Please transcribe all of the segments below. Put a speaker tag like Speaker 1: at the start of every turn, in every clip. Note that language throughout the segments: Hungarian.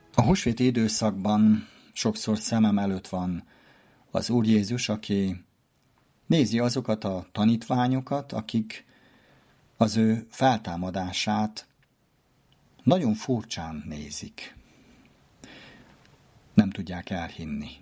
Speaker 1: A húsvéti időszakban sokszor szemem előtt van az Úr Jézus, aki nézi azokat a tanítványokat, akik az ő feltámadását nagyon furcsán nézik. Nem tudják elhinni.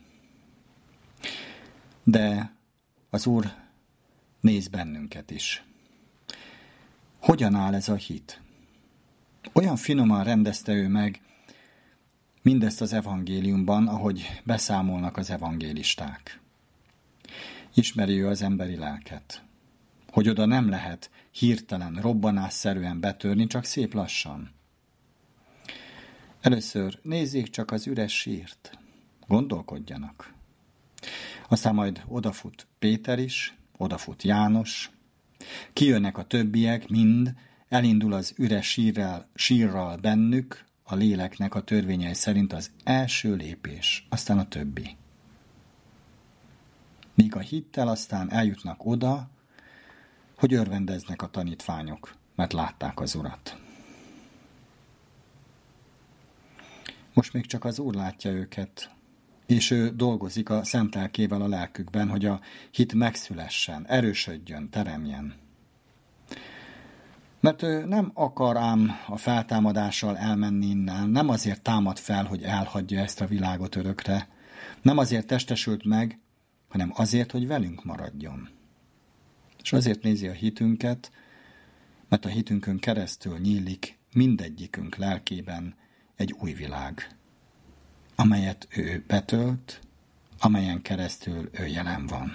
Speaker 1: De az Úr néz bennünket is. Hogyan áll ez a hit? Olyan finoman rendezte ő meg mindezt az evangéliumban, ahogy beszámolnak az evangélisták. Ismeri ő az emberi lelket, hogy oda nem lehet hirtelen, robbanásszerűen betörni, csak szép lassan. Először nézzék csak az üres sírt, gondolkodjanak. Aztán majd odafut Péter is, odafut János, kijönnek a többiek, mind, elindul az üres sírral bennük, a léleknek a törvényei szerint az első lépés, aztán a többi. Míg a hittel aztán eljutnak oda, hogy örvendeznek a tanítványok, mert látták az Urat. Most még csak az Úr látja őket, és ő dolgozik a szent lelkével a lelkükben, hogy a hit megszülessen, erősödjön, teremjen. Mert ő nem akar ám a feltámadással elmenni innen, nem azért támad fel, hogy elhagyja ezt a világot örökre, nem azért testesült meg, hanem azért, hogy velünk maradjon. És azért nézi a hitünket, mert a hitünkön keresztül nyílik mindegyikünk lelkében egy új világ, amelyet ő betölt, amelyen keresztül ő jelen van.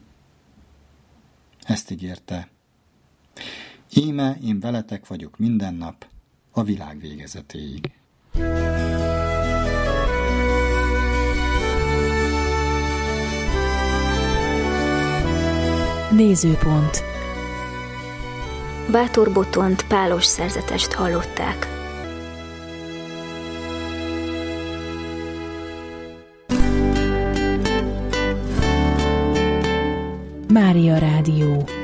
Speaker 1: Ezt ígérte. Íme, én veletek vagyok minden nap, a világ végezetéig.
Speaker 2: Nézőpont.
Speaker 3: Bátor Botont pálos szerzetest hallották.
Speaker 2: Mária Rádió.